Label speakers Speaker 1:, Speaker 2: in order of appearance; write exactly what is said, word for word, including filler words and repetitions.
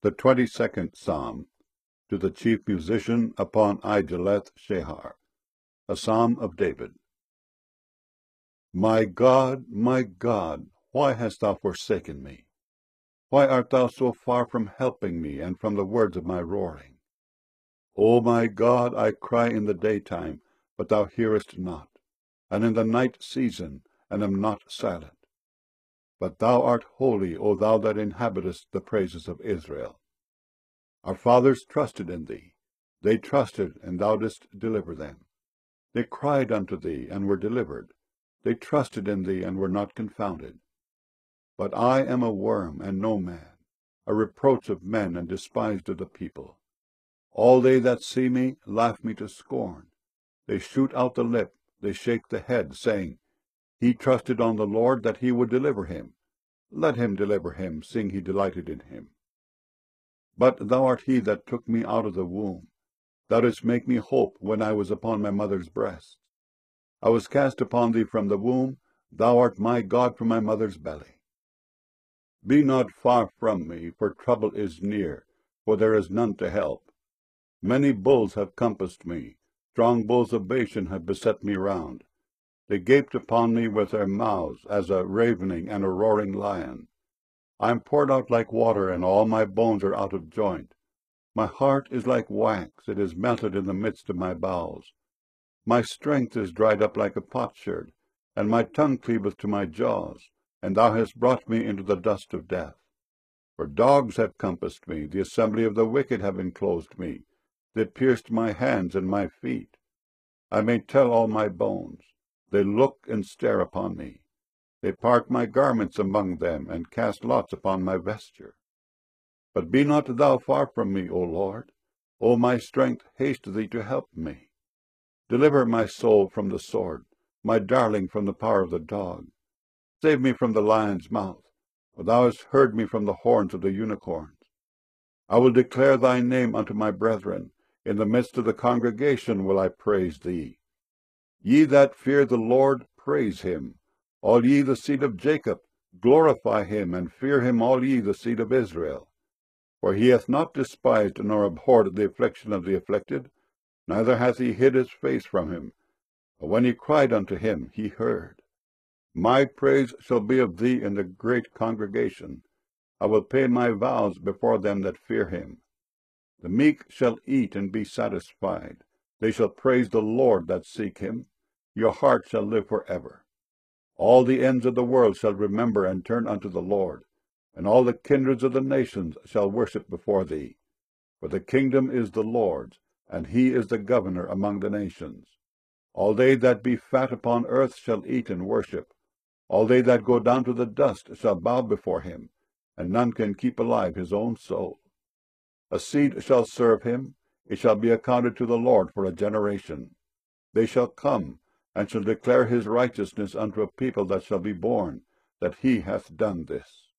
Speaker 1: The twenty-second Psalm, to the chief musician upon Ideleth Shehar, a psalm of David. My God, my God, why hast thou forsaken me? Why art thou so far from helping me, and from the words of my roaring? O my God, I cry in the daytime, but thou hearest not, and in the night season, and am not silent. But thou art holy, O thou that inhabitest the praises of Israel. Our fathers trusted in thee. They trusted, and thou didst deliver them. They cried unto thee, and were delivered. They trusted in thee, and were not confounded. But I am a worm, and no man, a reproach of men, and despised of the people. All they that see me laugh me to scorn. They shoot out the lip, they shake the head, saying, He trusted on the Lord, that he would deliver him. Let him deliver him, seeing he delighted in him. But thou art he that took me out of the womb. Thou didst make me hope when I was upon my mother's breast. I was cast upon thee from the womb. Thou art my God from my mother's belly. Be not far from me, for trouble is near, for there is none to help. Many bulls have compassed me. Strong bulls of Bashan have beset me round. They gaped upon me with their mouths, as a ravening and a roaring lion. I am poured out like water, and all my bones are out of joint. My heart is like wax, it is melted in the midst of my bowels. My strength is dried up like a potsherd, and my tongue cleaveth to my jaws, and thou hast brought me into the dust of death. For dogs have compassed me, the assembly of the wicked have enclosed me. They pierced my hands and my feet. I may tell all my bones. They look and stare upon me. They part my garments among them, and cast lots upon my vesture. But be not thou far from me, O Lord. O my strength, haste thee to help me. Deliver my soul from the sword, my darling from the power of the dog. Save me from the lion's mouth, for thou hast heard me from the horns of the unicorns. I will declare thy name unto my brethren. In the midst of the congregation will I praise thee. Ye that fear the Lord, praise him. All ye the seed of Jacob, glorify him, and fear him all ye the seed of Israel. For he hath not despised nor abhorred the affliction of the afflicted, neither hath he hid his face from him. But when he cried unto him, he heard. My praise shall be of thee in the great congregation. I will pay my vows before them that fear him. The meek shall eat and be satisfied. They shall praise the Lord that seek him. Your heart shall live for ever. All the ends of the world shall remember and turn unto the Lord, and all the kindreds of the nations shall worship before thee. For the kingdom is the Lord's, and he is the governor among the nations. All they that be fat upon earth shall eat and worship. All they that go down to the dust shall bow before him, and none can keep alive his own soul. A seed shall serve him, it shall be accounted to the Lord for a generation. They shall come, and shall declare his righteousness unto a people that shall be born, that he hath done this.